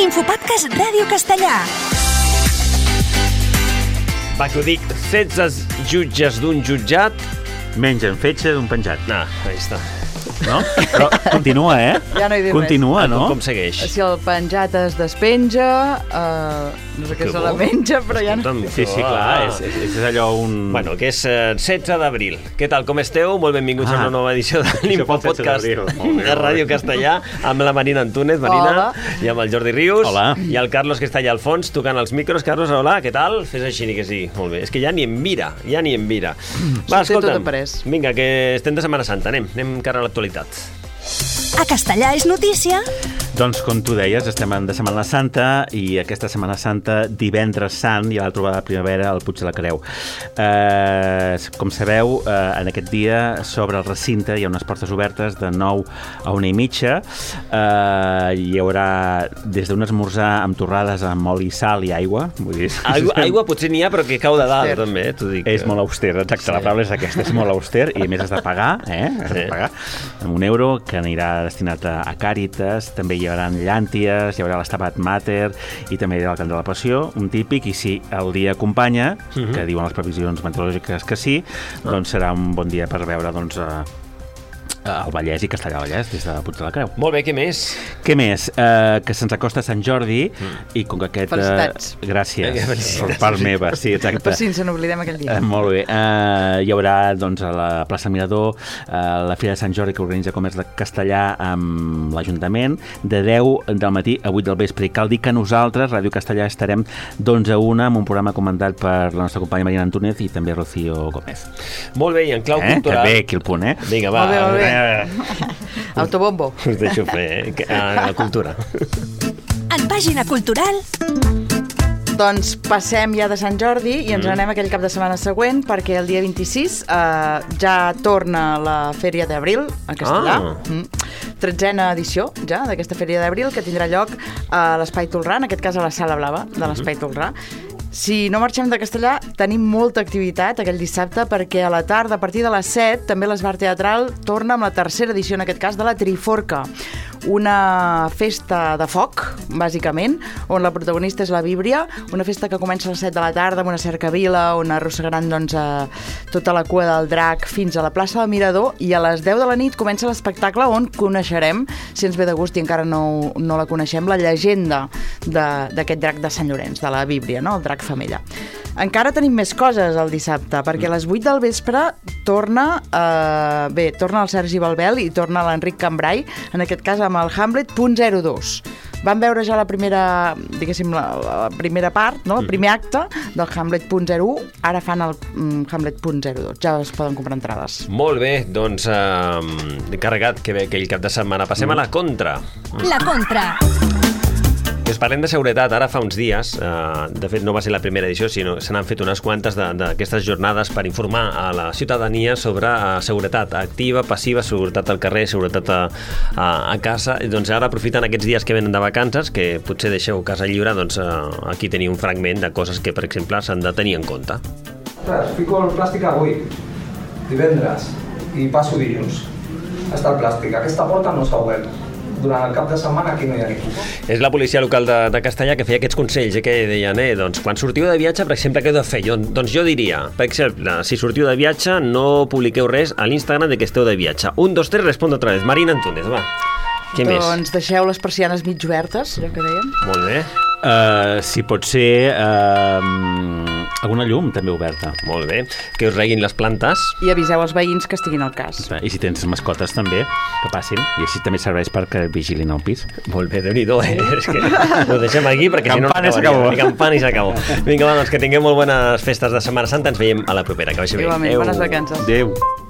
Infopodcast Ràdio Castellà. Va, que ho dic, 16 jutges d'un jutjat mengen fetge d'un penjat. Ahí està. No? Però continua, Ja no hi dic continua, no? Com segueix? Si el penjat es despenja, no sé què se la menja, però ja no... Sí, clar, és allò un... Bueno, que és 16 d'abril. Què tal, com esteu? Molt benvinguts a una nova edició de l'Infopodcast de Ràdio Castellà, amb la Marina Antúnez, Marina, i amb el Jordi Rius. Hola. I el Carlos, que està allà al fons, tocant els micros. Carlos, hola, què tal? Fes així ni que sí. Molt bé. És que ja ni em mira, Va, escolta'm, vinga, que estem de Setmana Santa. Anem cara a l'actualitat. A Castellà és notícia. Doncs, com tu deies, estem de Setmana Santa i aquesta Setmana Santa, divendres sant, hi ha la trobada de primavera al Puig de la Creu. Com sabeu, en aquest dia s'obre el recinte, hi ha unes portes obertes de 9 a 1:30. Hi haurà des d'un esmorzar amb torrades amb oli, sal i aigua. Vull dir, Aigua potser n'hi ha, però que cau de dalt, també, t'ho dic. És molt auster, exacte, la paraula és aquesta, és molt auster, i a més has de pagar, has de pagar amb €1, que anirà destinat a Càritas. També hi haurà llànties, hi haurà l'Estabat Mater i també hi haurà el Cant de la Passió, un típic, i si el dia acompanya, que diuen les previsions meteorològiques que sí, doncs serà un bon dia per veure el Vallès i Castellar-Vallès des de Puig de la Creu. Molt bé, què més? Què més? Que se'ns acosta Sant Jordi i com que aquest... Felicitats. Gràcies. Felicitats. Per part meva, sí, exacte. Per si ens n'oblidem aquell dia. Molt bé. Hi haurà, doncs, a la plaça Mirador la Fira de Sant Jordi que organitza Comerç de Castellà amb l'Ajuntament de 10 del matí a 8 del vespre. I cal dir que nosaltres, Ràdio Castellà, estarem d'11 a 1 amb un programa comentat per la nostra companya Marina Antúnez i també Rocío Gómez. Molt bé, i en clau cultural... Que bé, aquí el punt, Vinga, va. Molt bé. Autobombo. Us deixo fer, la cultura. En pàgina cultural... Doncs passem ja de Sant Jordi i ens anem aquell cap de setmana següent, perquè el dia 26 ja torna la Fèria d'Abril a Castellà. 13a edició ja d'aquesta Fèria d'Abril, que tindrà lloc a l'Espai Tolrà, en aquest cas a la Sala Blava de l'Espai Tolrà. Si no marxem de Castellà, tenim molta activitat aquell dissabte, perquè a la tarda, a partir de les 7, també l'Esbar Teatral torna amb la tercera edició, en aquest cas, de la Triforca, una festa de foc, bàsicament, on la protagonista és la Víbria, una festa que comença a les 7 de la tarda amb una cercavila on arrossegaran tota la cua del drac fins a la plaça del Mirador, i a les 10 de la nit comença l'espectacle on coneixerem, si ens ve de gust i encara no la coneixem, la llegenda d'aquest drac de Sant Llorenç, de la Víbria, no? El drac femella. Encara tenim més coses el dissabte, perquè a les 8 del vespre torna el Sergi Balbel i torna l'Enric Cambrai, en aquest cas amb el Hamlet.02. Vam veure ja la primera, diguéssim, la primera part, no? El primer acte del Hamlet.01, ara fan el Hamlet.02. Ja es poden comprar entrades. Molt bé, doncs carregat que ve aquell cap de setmana. Passem a la contra. La contra. Us parlem de seguretat. Ara fa uns dies, de fet no va ser la primera edició, sinó se n'han fet unes quantes d'aquestes jornades per informar a la ciutadania sobre seguretat activa, passiva, seguretat al carrer, seguretat a casa. Doncs ara aprofiten aquests dies que venen de vacances, que potser deixeu casa lliure, doncs aquí teniu un fragment de coses que, per exemple, s'han de tenir en compte. Fico el plàstic avui, divendres, i passo dilluns. Està el plàstic. Aquesta porta no s'ha obert. Durant el cap de setmana aquí no hi ha ningú. És la policia local de Castellà que feia aquests consells, que deien, doncs quan sortiu de viatge, per exemple, què heu de fer? Doncs jo diria, per exemple, si sortiu de viatge, no publiqueu res a l'Instagram de que esteu de viatge. 1, 2, 3, respondo otra vez. Marina Antúnez, va. Què més? Doncs deixeu les persianes mig obertes, allò que dèiem. Molt bé. Si pot ser alguna llum també oberta. Molt bé. Que us reguin les plantes. I aviseu els veïns que estiguin al cas. I si tens mascotes també, que passin. I així també serveix perquè vigilin el pis. Molt bé, Déu-n'hi-do, És que ho deixem aquí perquè si no... Campana i s'acabó. Vinga, va, doncs que tingueu molt bones festes de Setmana Santa. Ens veiem a la propera. Que vagi bé. Igualment, bones vacances. Adéu.